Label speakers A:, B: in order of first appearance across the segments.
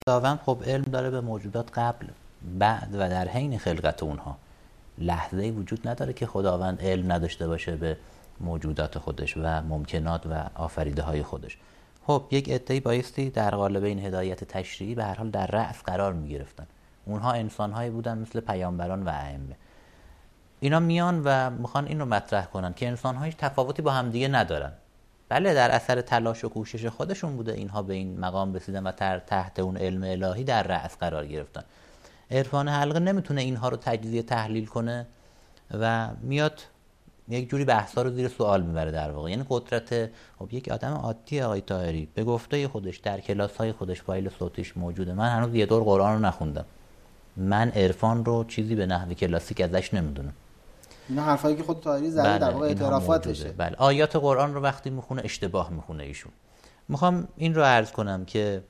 A: خداوند خب علم داره به موجودات قبل، بعد و در حین خلقت اونها. لحظه‌ای وجود نداره که خداوند علم نداشته باشه به موجودات خودش و ممکنات و آفریده های خودش. خب یک عده‌ای بایستی در قالب این هدایت تشریعی به هر حال در رأس قرار می گرفتن. اونها انسان‌هایی بودن مثل پیامبران و ائمه. اینا میان و میخوان این رو مطرح کنن که انسان‌ها هیچ تفاوتی با همدیگه ندارن. بله در اثر تلاش و کوشش خودشون بوده اینها به این مقام رسیدن و تحت اون علم الهی در رأس قرار گرفتن. عرفان حلقه نمیتونه اینها رو تجزیه تحلیل کنه و میاد یک جوری بحثا رو زیر سوال میبره در واقع. یعنی قدرت خب یک آدم عادی آقای طاهری به گفته خودش در کلاس‌های خودش فایل صوتیش موجوده. من هنوز یه دور قرآن رو نخوندم. من عرفان رو چیزی به نحو کلاسیک ازش نمیدونم.
B: اینا حرفایی که خود طاهری زده در واقع اعترافاتشه.
A: بله آیات قرآن رو وقتی میخونه اشتباه میخونه ایشون. میخوام این رو عرض کنم که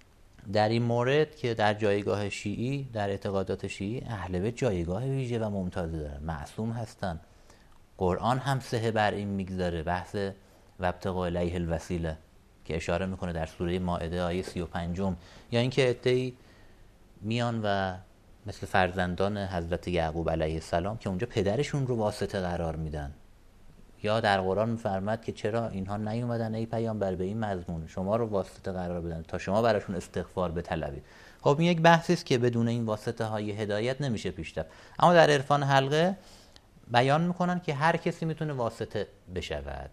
A: در این مورد که در جایگاه شیعی، در اعتقادات شیعی، اهل بیت جایگاه ویژه و ممتازی دارن، معصوم هستن. قرآن هم صحه بر این میگذاره، بحث وابتغوا الیه الوسیله که اشاره میکنه در سوره مائده آیه 35. یا اینکه عده‌ای میان و مثل فرزندان حضرت یعقوب علیه السلام که اونجا پدرشون رو واسطه قرار میدن، یا در قرآن میفرماد که چرا اینها نیومدن ای پیامبر به این مضمون شما رو واسطه قرار بدن تا شما براشون استغفار بطلبید. خب این یک بحثی است که بدون این واسطه های هدایت نمیشه پیش رفت. اما در عرفان حلقه بیان میکنن که هر کسی میتونه واسطه بشود،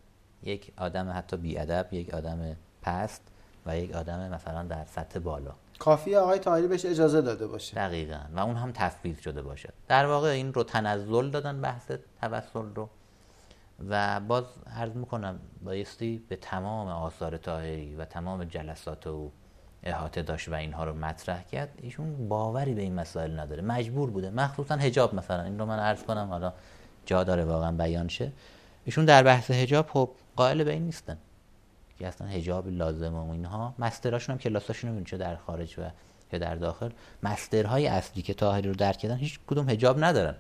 A: یک آدم حتی بی‌ادب، یک آدم پست و یک آدم مثلا در سطح بالا.
B: کافیه آقای طاهری بهش اجازه داده باشه.
A: دقیقاً. و اون هم تفویض شده باشه. در واقع این رو تنزل دادن، بحث توسل رو. و باز عرض میکنم بایستی به تمام آثار طاهری و تمام جلسات او احاطه داشت و اینها رو مطرح کرد. ایشون باوری به این مسائل نداره، مجبور بوده. مخصوصا حجاب مثلا، این رو من عرض کنم حالا جا داره واقعا بیان شه. ایشون در بحث حجاب خب قائل به این نیستن که اصلا حجاب لازم و اینها. مستراشون هم کلاساشون رو چه در خارج و چه در داخل، مسترهای اصلی که طاهری رو درک کردن هیچ کدوم حجاب ندارن.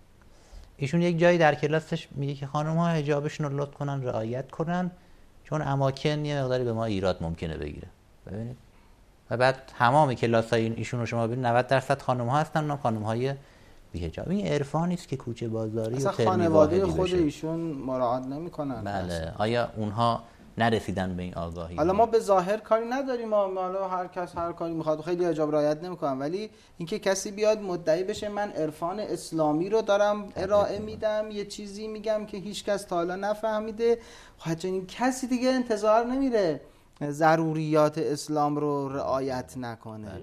A: ایشون یک جایی در کلاسش میگه که خانم ها حجابشون رو لطف کنن، رعایت کنن، چون اماکن یه مقداری به ما ایراد ممکنه بگیره. ببینید و بعد تمام کلاسای ایشون رو شما ببینید 90% خانم ها هستن، اونم خانم های بی حجاب. این عرفانی است که کوچه بازاری و ترمی
B: خانواده خود ایشون مراعات نمی‌کنن.
A: بله آیا اونها نرسیدن به این آگاهی؟
B: حالا ما به ظاهر کاری نداریم، حالا هر کس هر کاری میخواد، خیلی حجاب رعایت نمیکنن، ولی اینکه کسی بیاد مدعی بشه من عرفان اسلامی رو دارم ارائه میدم، یه چیزی میگم که هیچ کس تا حالا نفهمیده، این کسی دیگه انتظار نمیره ضروریات اسلام رو رعایت نکنه.